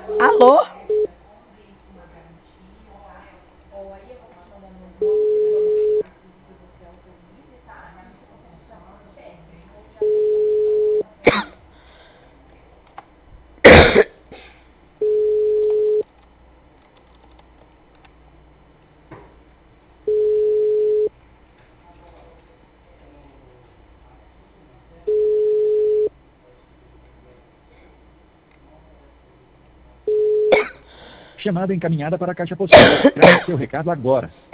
Alô? Chamada encaminhada para a caixa postal. Grave seu recado agora.